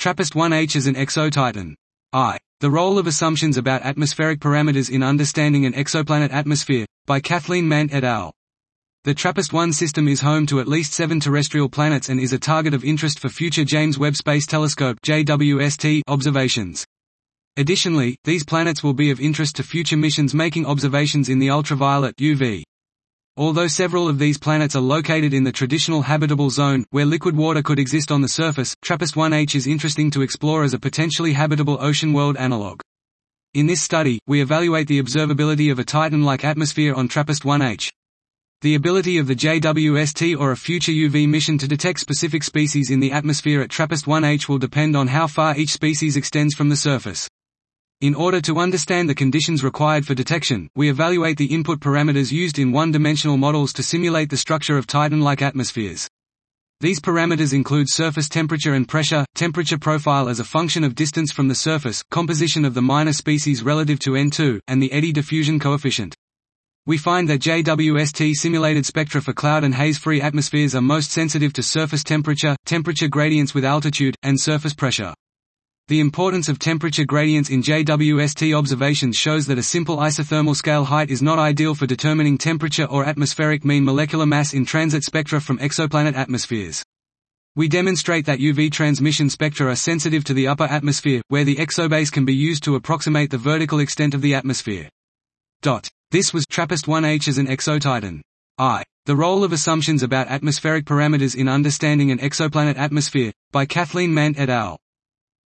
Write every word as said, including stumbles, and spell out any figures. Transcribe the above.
TRAPPIST one H as an exotitan. I. The role of assumptions about atmospheric parameters in understanding an exoplanet atmosphere, by Kathleen Mant et al. The TRAPPIST one system is home to at least seven terrestrial planets and is a target of interest for future James Webb Space Telescope (J W S T) observations. Additionally, these planets will be of interest to future missions making observations in the ultraviolet U V. Although several of these planets are located in the traditional habitable zone, where liquid water could exist on the surface, TRAPPIST one H is interesting to explore as a potentially habitable ocean world analog. In this study, we evaluate the observability of a Titan-like atmosphere on TRAPPIST one H. The ability of the J W S T or a future U V mission to detect specific species in the atmosphere at TRAPPIST one H will depend on how far each species extends from the surface. In order to understand the conditions required for detection, we evaluate the input parameters used in one-dimensional models to simulate the structure of Titan-like atmospheres. These parameters include surface temperature and pressure, temperature profile as a function of distance from the surface, composition of the minor species relative to N two, and the eddy diffusion coefficient. We find that J W S T-simulated spectra for cloud and haze-free atmospheres are most sensitive to surface temperature, temperature gradients with altitude, and surface pressure. The importance of temperature gradients in J W S T observations shows that a simple isothermal scale height is not ideal for determining temperature or atmospheric mean molecular mass in transit spectra from exoplanet atmospheres. We demonstrate that U V transmission spectra are sensitive to the upper atmosphere, where the exobase can be used to approximate the vertical extent of the atmosphere. This was TRAPPIST one H as an exotitan. I. The role of assumptions about atmospheric parameters in understanding an exoplanet atmosphere, by Kathleen Mant et al.